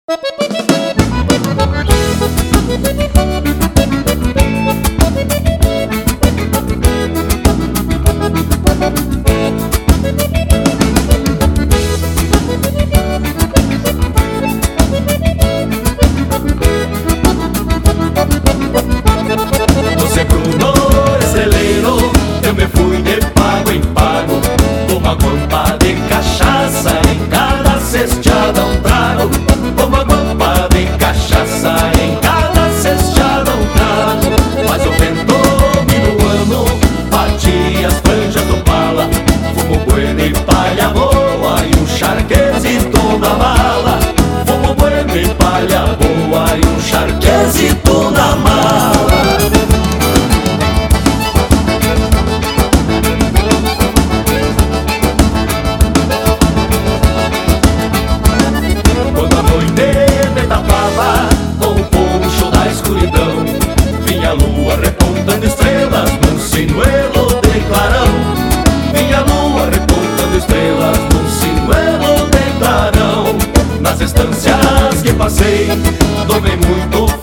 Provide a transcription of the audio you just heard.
No sempre no esteleiro eu me fui de pago em pago, com uma guampa de cachaça em cada cesteada um trago, com uma guampa de cachaça em cada cesteada um trago. Mas o vento minuano batia as franjas do pala, fumo bueno e palha boa e um charquezito na mala, fumo bueno e palha boa e um charquezito na mala. Quando a noite me tapava com o poncho da escuridão, vinha a lua repontando estrelas num sinuelo de clarão. Vinha a lua repontando estrelas num sinuelo de clarão. Nas estâncias que passei, tomei muito